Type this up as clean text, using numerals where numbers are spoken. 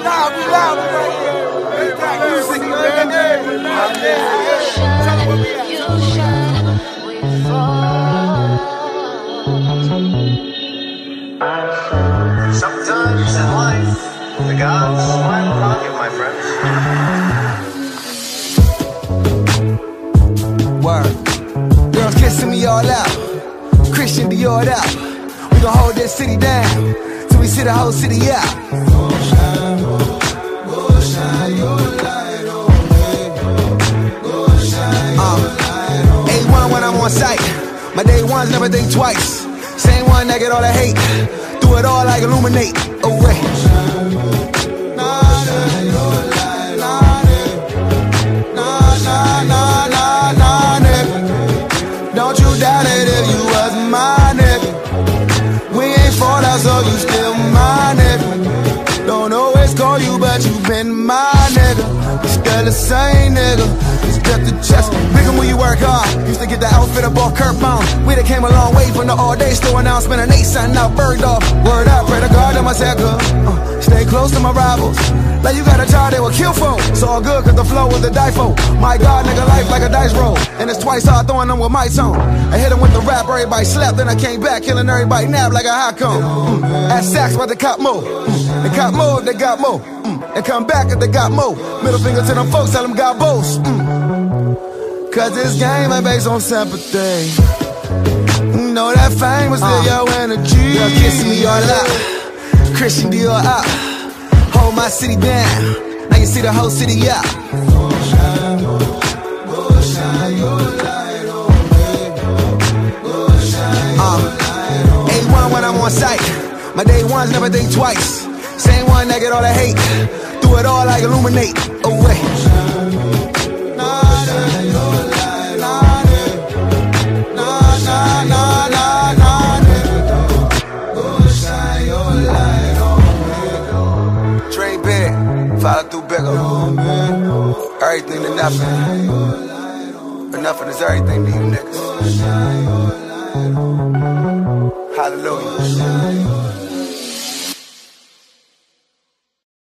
Nah, we loud right here. Make that music, man. Tell them where we at. You shine, we fall. Sometimes in life, the gods smile upon you, my friends. Word. Girls kissing me all out. Christian Dior out. We gon' hold this city down till we see the whole city out. A1 when I'm on site. My day ones never think twice. Same one that get all the hate. Do it all like illuminate. Away. Don't you doubt it if you was my nigga. We ain't fall out, so you still my nigga. Don't always call you, but you been my nigga. Still the same nigga. It's just the chest. Bigger when you work hard. Used to get the outfit up off Kurt Bone. We done came a long way from the all-day store, and now I'm spending 8 something out Bergdorf. Word up, pray to God that my second. Stay close to my rivals. Like you got a child they will kill for. It's all good cause the flow was the die for. My God, nigga, life like a dice roll. And it's twice hard throwing them with my tone. I hit him with the rap, everybody slapped. Then I came back, killing everybody nap like a hot cone. At Saks, but they cop more. They cop more, they got more. And come back if they got more. Middle finger to them folks, tell them God boast. Cause this game ain't based on sympathy. You know that fame was still your energy. Girl kissing me all out. Christian Dior out. Hold my city down. Now you see the whole city out. A1 when I'm on site. My day ones never think twice. Same one that get all the hate. Do it all like illuminate. Away. Dream big, follow through bigger. Everything to nothing. But nothing is everything to you niggas. Hallelujah.